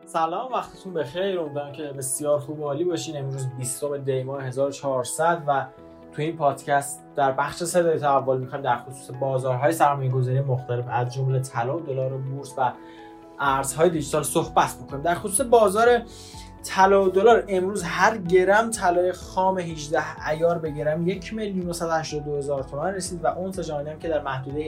سلام، وقتتون بخیر. امیدوارم که بسیار خوب و عالی باشین. امروز 20 دی ماه 1400 و تو این پادکست در بخش صدای تحول میخوایم در خصوص بازارهای سرمایه‌گذاری مختلف از جمله طلا و دلار و بورس و ارزهای دیجیتال صحبت بکنیم. در خصوص بازار طلا و دلار، امروز هر گرم طلای خام 18 عیار به گرم 1,182,000 تومان رسید و اونس جهانی هم که در محدوده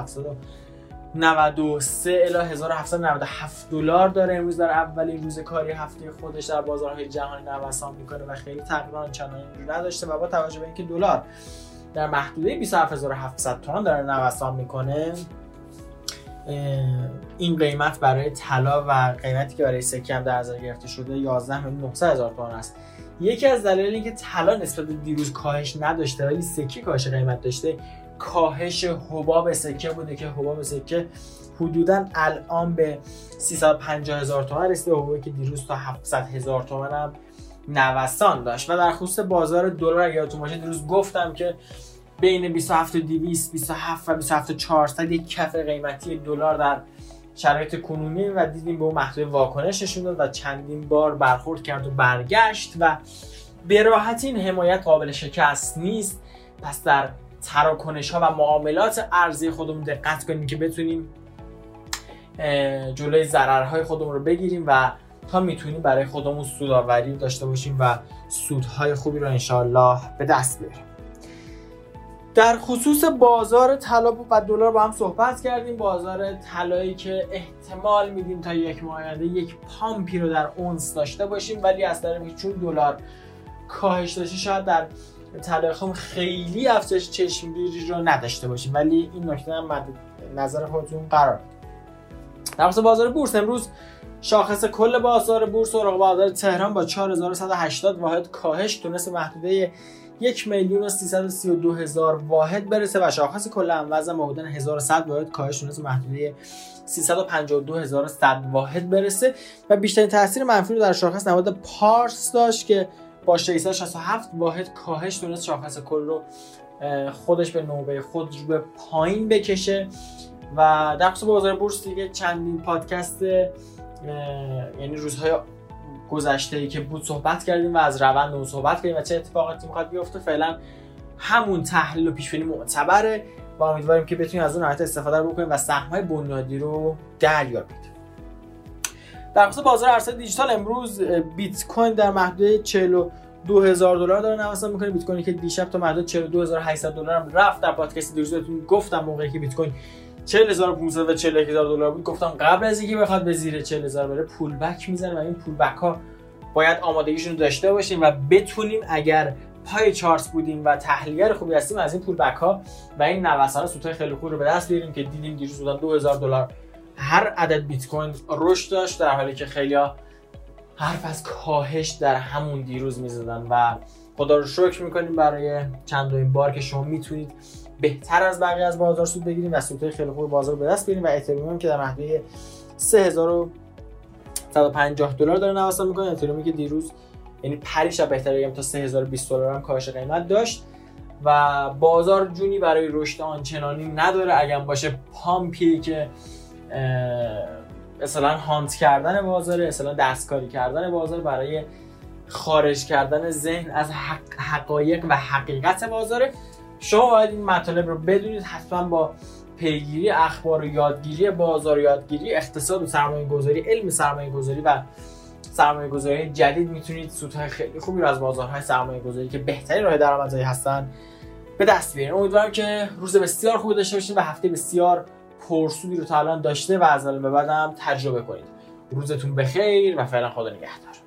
1793 الی 1797 دلار داره امروز در اولین روز کاری هفته خودش در بازارهای جهانی نوسان میکنه و خیلی تقریبا آنچنانی نداشته و با توجه به اینکه دلار در محدوده 27700 تومان داره نوسان میکنه، این قیمت برای طلا و قیمتی که برای سکه هم در نظر گرفته شده 11,900,000 تومان است. یکی از دلایل اینکه طلا نسبت به دیروز کاهش نداشته ولی سکه کاهش قیمت داشته، کاهش حباب سکه بوده که حباب سکه حدوداً الان به 350,000 تومان رسیده، حبابی که دیروز تا 700,000 تومان هم نوسان داشت. و در خصوص بازار دلار اگه یادتون باشه دیروز گفتم که بین 27200 27 و 27400 یک کف قیمتی دلار در شرایط کنونی و دیدیم به اون محدوده واکنش نشون داد و چندین بار برخورد کرد و برگشت و به راحتی این حمایت قابل شکست نیست. پس در تراکنش ها و معاملات ارزی خودمون دقت کنیم که بتونیم جلوی ضررهای خودمون رو بگیریم و تا میتونیم برای خودمون سودآوری داشته باشیم و سودهای خوبی رو انشالله به دست بیاریم. در خصوص بازار طلا و دلار با هم صحبت کردیم. بازار طلایی که احتمال میدیم تا یک ماه آینده یک پامپی رو در اونس داشته باشیم، ولی از طرفی چون دلار کاهش داشته شاید در طلای خام خیلی افزایش چشمگیری رو نداشته باشیم، ولی این نکته هم مد نظر خودتون قرار بدید. در خصوص بازار بورس، امروز شاخص کل بازار بورس اوراق بازار تهران با 4180 واحد کاهش تونست محدوده 1,332,000 واحد برسه و شاخص کل امواج با حدود 1100 واحد کاهش تونست محدوده 352,100 واحد برسه و بیشترین تاثیر منفی رو در شاخص نماد پارس داشت که با 667 واحد کاهش تونست شاخص کل رو خودش به نوبه خود رو به پایین بکشه. و در خصوص بازار بورس دیگه چندین پادکست یعنی روزهای گذشته‌ای که بود صحبت کردیم و از روند اون صحبت کردیم و چه اتفاقاتی میخواد بیفته. فعلا همون تحلیل و پیش‌بینی معتبره و امیدواریم که بتونیم از اون حالت استفاده رو بکنیم و سهم‌های بنیادی رو دریابید. در خصوص بازار ارزهای دیجیتال، امروز بیت کوین در محدوده 42,000 دلار داره نوسان میکنه. بیت کوینی که دیشب تا محدوده 42,800 دلار هم رفت. در پادکست دیروز بهتون گفتم موقعی که بیت کوین 40,500 و 41,000 دلار بود، گفتم قبل از اینکه بخواد به زیر 40,000 بره پول بک میزنه و این پول بک ها باید آمادگیشون رو داشته باشیم و بتونیم اگر پای چارت بودیم و تحلیلگر خوبی هستیم از این پول بک ها و این نوسان سودهای خیلی خوب رو به دست بیاریم که دیدیم دیروز بودن 2,000 دلار هر عدد بیت کوین رشد داشت، در حالی که خیلی‌ها حرف از کاهش در همون دیروز میزدن و خدا رو شکر میکنیم برای چندمین بار که شما میتونید بهتر از بقیه از بازار سود بگیریم و سودهای خیلی خوب بازار رو به دست بیاریم. و اتریوم که در محدوده 3,150 دلار داره نوسان میکنه. اتریومی که دیروز یعنی پریشب بهتر بگم تا 3,020 دلار هم کاهش قیمت داشت و بازار جونی برای رشد آنچنانی نداره. اگه باشه پامپی که مثلا هانت کردن بازار، مثلا دستکاری کردن بازار برای خارج کردن ذهن از حقایق و حقیقت بازاره. شما باید این مطالب رو بدونید. حتما با پیگیری اخبار و یادگیری بازار، یادگیری اقتصاد و سرمایه‌گذاری، علم سرمایه‌گذاری و سرمایه‌گذاری جدید میتونید سودهای خیلی خوبی رو از بازارهای سرمایه‌گذاری که بهترین راه درآمدزایی هستن به دست بیارین. امیدوارم که روز بسیار خوبی داشته باشید و هفته بسیار پرسودی رو تا الان داشته و از الان به بعد هم تجربه کنید. روزتون بخیر و فعلا خدا نگهدار.